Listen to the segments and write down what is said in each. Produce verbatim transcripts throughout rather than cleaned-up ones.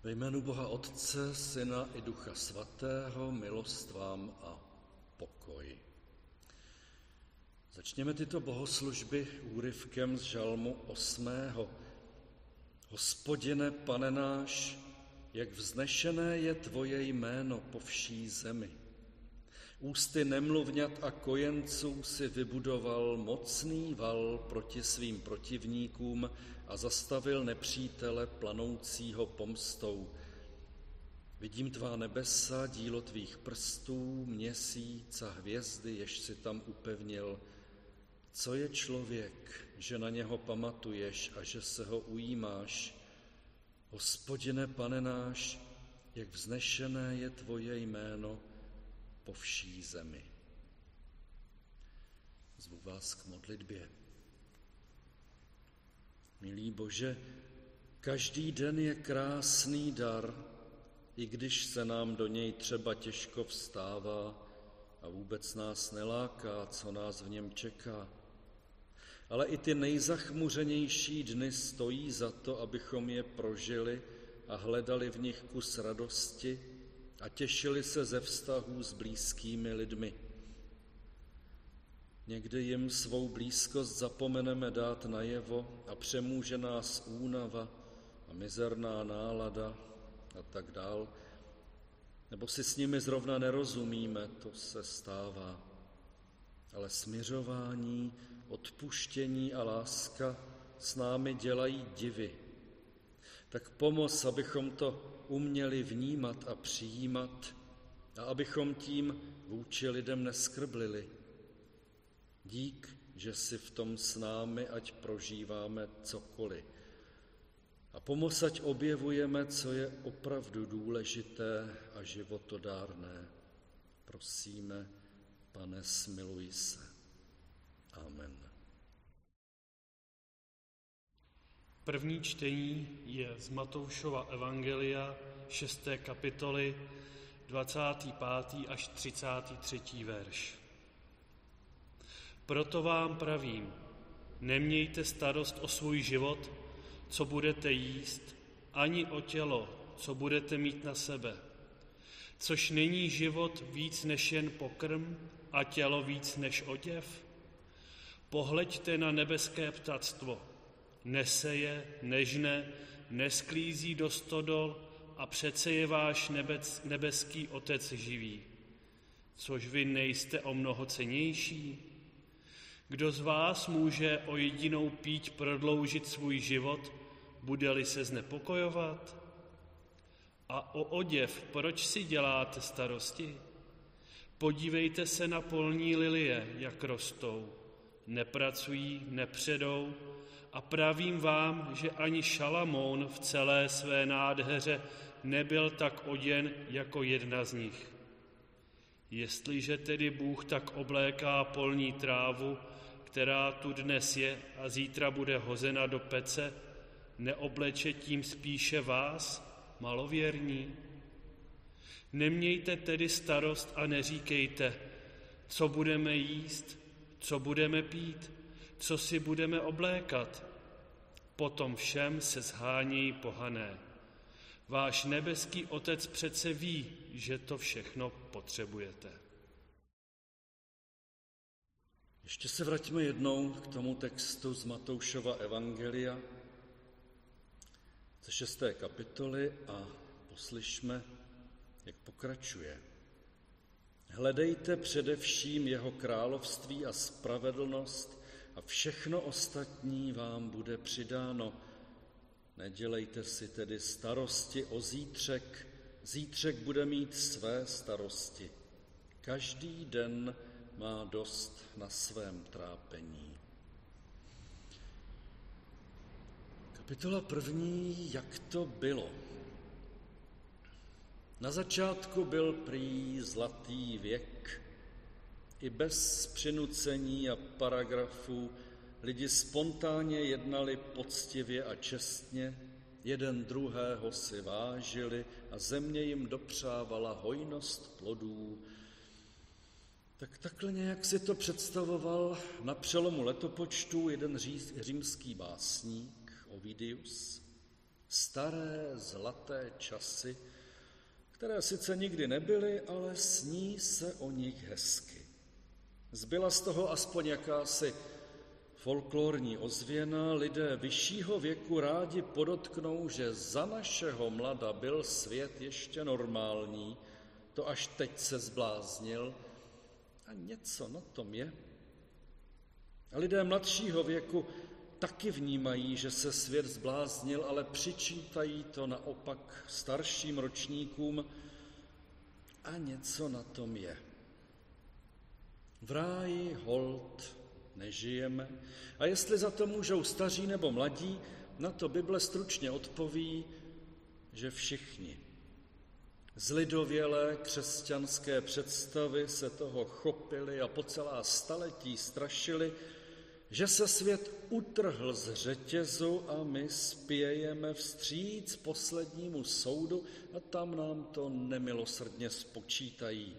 Ve jménu Boha Otce, Syna i Ducha Svatého, milost vám a pokoj. Začněme tyto bohoslužby úryvkem z žalmu osmého. Hospodine, Pane náš, jak vznešené je tvoje jméno po vší zemi. Ústy nemluvňat a kojenců si vybudoval mocný val proti svým protivníkům a zastavil nepřítele planoucího pomstou. Vidím tvá nebesa, dílo tvých prstů, měsíc a hvězdy, jež si tam upevnil. Co je člověk, že na něho pamatuješ a že se ho ujímáš? Hospodine, Pane náš, jak vznešené je tvoje jméno po vší zemi. Zvu vás k modlitbě. Milý Bože, každý den je krásný dar, i když se nám do něj třeba těžko vstává a vůbec nás neláká, co nás v něm čeká. Ale i ty nejzachmuřenější dny stojí za to, abychom je prožili a hledali v nich kus radosti a těšili se ze vztahů s blízkými lidmi. Někdy jim svou blízkost zapomeneme dát najevo a přemůže nás únava a mizerná nálada a tak dál. Nebo si s nimi zrovna nerozumíme, to se stává. Ale smiřování, odpuštění a láska s námi dělají divy. Tak pomoz, abychom to uměli vnímat a přijímat a abychom tím vůči lidem neskrblili. Dík, že si v tom s námi, ať prožíváme cokoliv. A pomoz, ať objevujeme, co je opravdu důležité a životodárné. Prosíme, Pane, smiluj se. Amen. První čtení je z Matoušova evangelia, šesté kapitoly, dvacátý pátý až třicátý třetí verš. Proto vám pravím, nemějte starost o svůj život, co budete jíst, ani o tělo, co budete mít na sebe. Což není život víc než jen pokrm a tělo víc než oděv? Pohleďte na nebeské ptactvo. Neseje, nežne, nesklízí do stodol a přece je váš nebec, nebeský Otec živý. Což vy nejste o mnoho cennější? Kdo z vás může o jedinou píď prodloužit svůj život, bude-li se znepokojovat? A o oděv proč si děláte starosti? Podívejte se na polní lilie, jak rostou. Nepracují, nepředou a pravím vám, že ani Šalamoun v celé své nádheře nebyl tak oděn jako jedna z nich. Jestliže tedy Bůh tak obléká polní trávu, která tu dnes je a zítra bude hozena do pece, neobleče tím spíše vás, malověrní? Nemějte tedy starost a neříkejte, co budeme jíst, co budeme pít, co si budeme oblékat. Potom všem se shánějí pohané. Váš nebeský Otec přece ví, že to všechno potřebujete. Ještě se vraťme jednou k tomu textu z Matoušova evangelia ze šesté kapitoly a poslyšme, jak pokračuje. Hledejte především jeho království a spravedlnost a všechno ostatní vám bude přidáno. Nedělejte si tedy starosti o zítřek, zítřek bude mít své starosti. Každý den má dost na svém trápení. Kapitola první, jak to bylo. Na začátku byl prý zlatý věk. I bez přinucení a paragrafů lidi spontánně jednali poctivě a čestně, jeden druhého si vážili a země jim dopřávala hojnost plodů. Tak takhle nějak si to představoval na přelomu letopočtu jeden římský básník Ovidius. Staré zlaté časy, které sice nikdy nebyly, ale sní se o nich hezky. Zbyla z toho aspoň jakási folklorní ozvěna, lidé vyššího věku rádi podotknou, že za našeho mlada byl svět ještě normální, to až teď se zbláznil a něco na tom je. A lidé mladšího věku taky vnímají, že se svět zbláznil, ale přičítají to naopak starším ročníkům a něco na tom je. V ráji hold nežijeme a jestli za to můžou staří nebo mladí, na to Bible stručně odpoví, že všichni. Zlidovělé křesťanské představy se toho chopily a po celá staletí strašili, že se svět utrhl z řetězu a my spějeme vstříc poslednímu soudu a tam nám to nemilosrdně spočítají.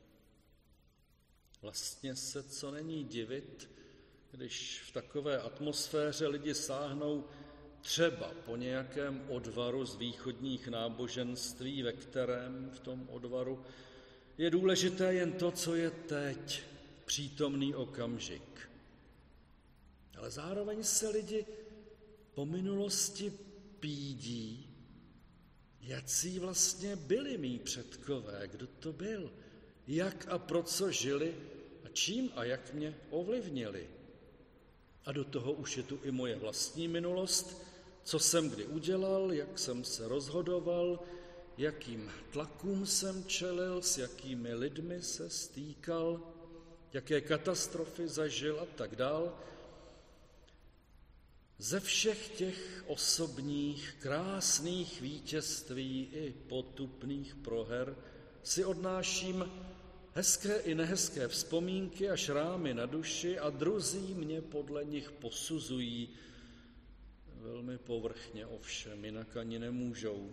Vlastně se co není divit, když v takové atmosféře lidi sáhnou třeba po nějakém odvaru z východních náboženství, ve kterém v tom odvaru je důležité jen to, co je teď, přítomný okamžik. Ale zároveň se lidi po minulosti pídí, jací vlastně byli mí předkové, kdo to byl, jak a pro co žili a čím a jak mě ovlivnili. A do toho už je tu i moje vlastní minulost, co jsem kdy udělal, jak jsem se rozhodoval, jakým tlakům jsem čelil, s jakými lidmi se stýkal, jaké katastrofy zažil a tak dál. Ze všech těch osobních, krásných vítězství i potupných proher si odnáším hezké i nehezké vzpomínky a šrámy na duši a druzí mě podle nich posuzují. Velmi povrchně ovšem, jinak ani nemůžou.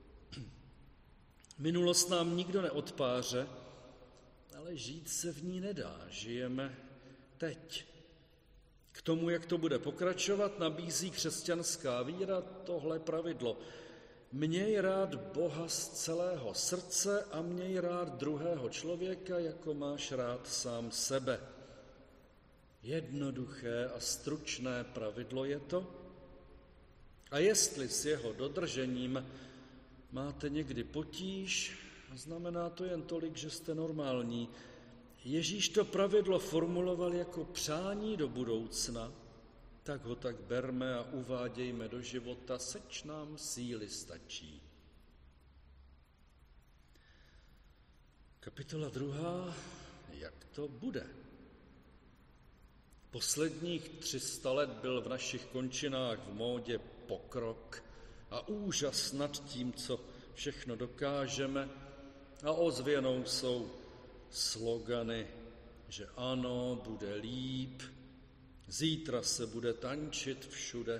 Minulost nám nikdo neodpáře, ale žít se v ní nedá. Žijeme teď. K tomu, jak to bude pokračovat, nabízí křesťanská víra tohle pravidlo. Měj rád Boha z celého srdce a měj rád druhého člověka, jako máš rád sám sebe. Jednoduché a stručné pravidlo je to. A jestli s jeho dodržením máte někdy potíž, znamená to jen tolik, že jste normální. Ježíš to pravidlo formuloval jako přání do budoucna, tak ho tak berme a uvádějme do života, seč nám síly stačí. Kapitola druhá, jak to bude? Posledních tři sta let byl v našich končinách v módě pokrok a úžas nad tím, co všechno dokážeme, a ozvěnou jsou slogany, že ano, bude líp, zítra se bude tančit všude.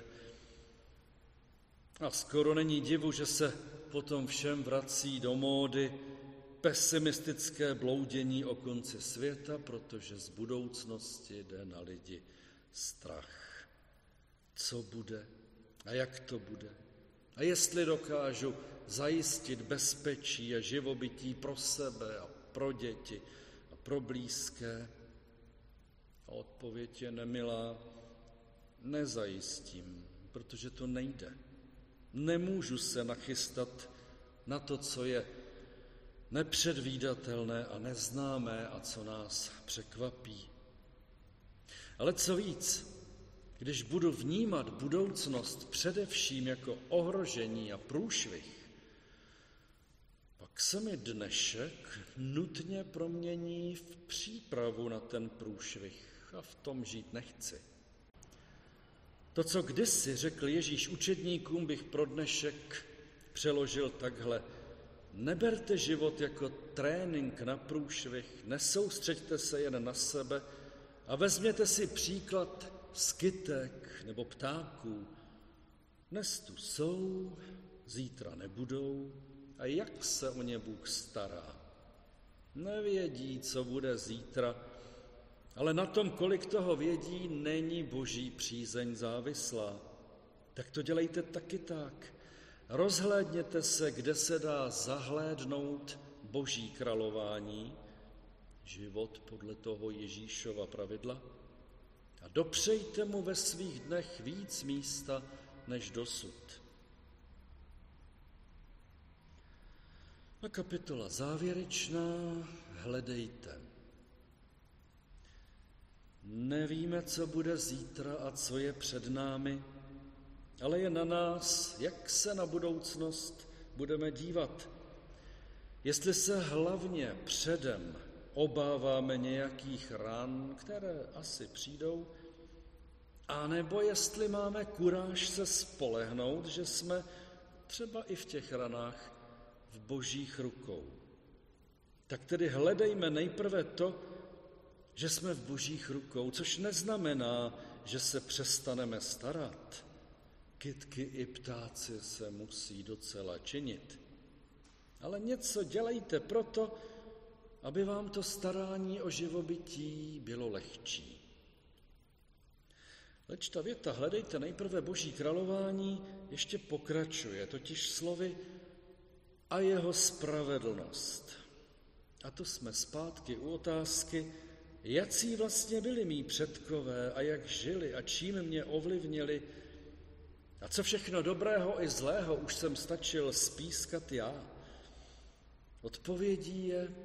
A skoro není divu, že se potom všem vrací do módy pesimistické bloudění o konci světa, protože z budoucnosti jde na lidi strach. Co bude a jak to bude? A jestli dokážu zajistit bezpečí a živobytí pro sebe a pro děti a pro blízké? A odpověď je nemilá, nezajistím, protože to nejde. Nemůžu se nachystat na to, co je nepředvídatelné a neznámé a co nás překvapí. Ale co víc, když budu vnímat budoucnost především jako ohrožení a průšvih, pak se mi dnešek nutně promění v přípravu na ten průšvih a v tom žít nechci. To, co kdysi řekl Ježíš učedníkům, bych pro dnešek přeložil takhle. Neberte život jako trénink na průšvih, nesoustřeďte se jen na sebe a vezměte si příklad z kytek nebo ptáků. Dnes tu jsou, zítra nebudou a jak se o ně Bůh stará. Nevědí, co bude zítra, ale na tom, kolik toho vědí, není Boží přízeň závislá. Tak to dělejte taky tak. rozhlédněte se, kde se dá zahlédnout Boží králování, život podle toho Ježíšova pravidla, a dopřejte mu ve svých dnech víc místa než dosud. A kapitola závěrečná, hledejte. Nevíme, co bude zítra a co je před námi, ale je na nás, jak se na budoucnost budeme dívat. Jestli se hlavně předem obáváme nějakých ran, které asi přijdou, anebo jestli máme kuráž se spolehnout, že jsme třeba i v těch ranách v Božích rukou. Tak tedy hledejme nejprve to, že jsme v Božích rukou, což neznamená, že se přestaneme starat. Kytky i ptáci se musí docela činit. Ale něco dělejte proto, aby vám to starání o živobytí bylo lehčí. Leč ta věta, hledejte nejprve Boží králování, ještě pokračuje, totiž slovy a jeho spravedlnost. A to jsme zpátky u otázky, jací vlastně byli mí předkové a jak žili a čím mě ovlivnili a co všechno dobrého i zlého už jsem stačil spískat já. Odpovědí je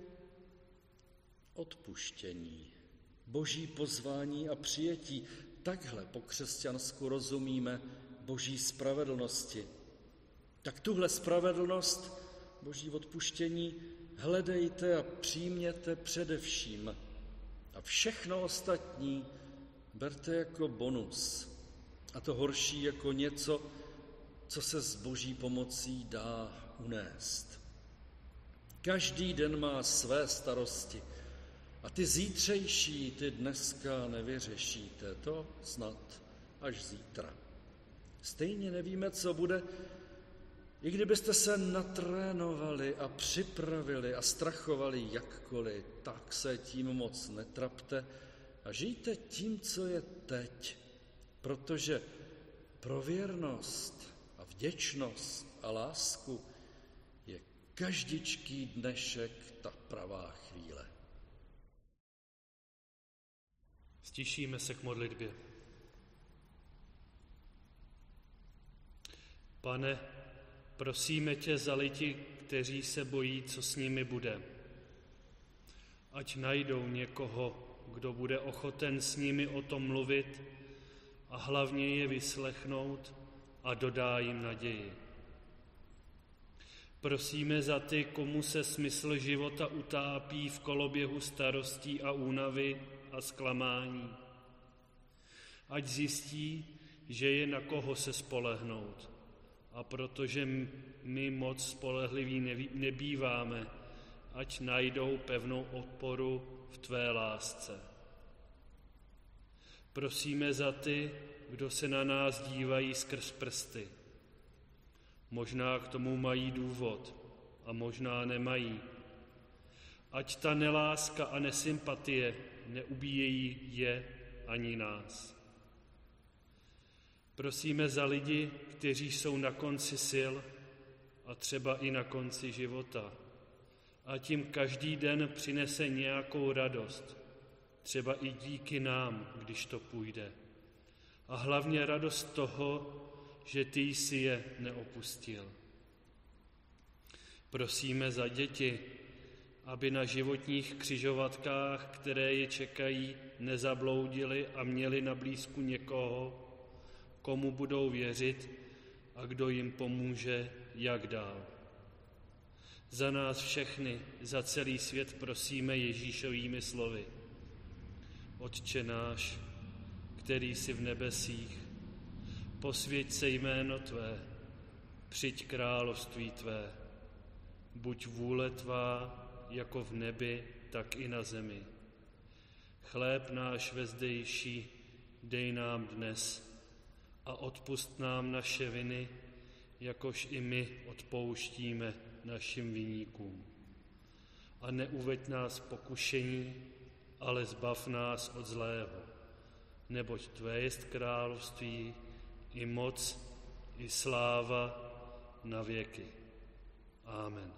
odpuštění, Boží pozvání a přijetí. Takhle po křesťansku rozumíme Boží spravedlnosti. Tak tuhle spravedlnost, Boží odpuštění, hledejte a přijměte především. A všechno ostatní berte jako bonus. A to horší jako něco, co se s Boží pomocí dá unést. Každý den má své starosti a ty zítřejší, ty dneska nevyřešíte, to snad až zítra. Stejně nevíme, co bude, i kdybyste se natrénovali a připravili a strachovali jakkoliv, tak se tím moc netrapte a žijte tím, co je teď, protože pro věrnost a vděčnost a lásku je každičký dnešek ta pravá chvíle. Stišíme se k modlitbě. Pane, prosíme tě za lidi, kteří se bojí, co s nimi bude. Ať najdou někoho, kdo bude ochoten s nimi o tom mluvit a hlavně je vyslechnout a dodá jim naději. Prosíme za ty, komu se smysl života utápí v koloběhu starostí a únavy a zklamání. Ať zjistí, že je na koho se spolehnout. A protože my moc spolehliví nebýváme, ať najdou pevnou oporu v tvé lásce. Prosíme za ty, kdo se na nás dívají skrz prsty. Možná k tomu mají důvod a možná nemají. Ať ta neláska a nesympatie neubíjejí je ani nás. Prosíme za lidi, kteří jsou na konci sil a třeba i na konci života. A tím každý den přinese nějakou radost, třeba i díky nám, když to půjde. A hlavně radost toho, že ty jsi je neopustil. Prosíme za děti, aby na životních křižovatkách, které je čekají, nezabloudili a měli na blízku někoho, komu budou věřit a kdo jim pomůže, jak dál. Za nás všechny, za celý svět prosíme Ježíšovými slovy. Otče náš, který jsi v nebesích, posvěť se jméno tvé, přijď království tvé, buď vůle tvá jako v nebi, tak i na zemi. Chléb náš vezdejší dej nám dnes a odpusť nám naše viny, jakož i my odpouštíme našim viníkům. A neuveď nás pokušení, ale zbav nás od zlého, neboť tvé jest království, i moc, i sláva, na věky. Amen.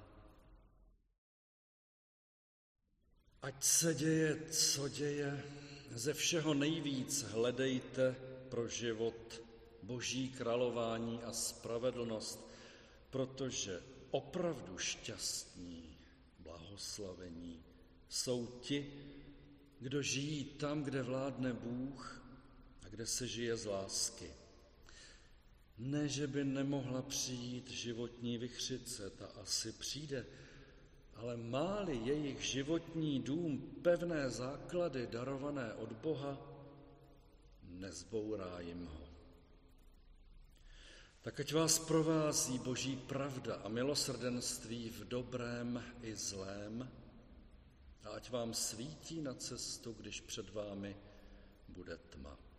Ať se děje, co děje, ze všeho nejvíc hledejte pro život Boží králování a spravedlnost, protože opravdu šťastní, blahoslavení jsou ti, kdo žijí tam, kde vládne Bůh a kde se žije z lásky. Ne, že by nemohla přijít životní vichřice, ta asi přijde, ale má-li jejich životní dům pevné základy darované od Boha, nezbourá jim ho. Tak ať vás provází Boží pravda a milosrdenství v dobrém i zlém a ať vám svítí na cestu, když před vámi bude tma.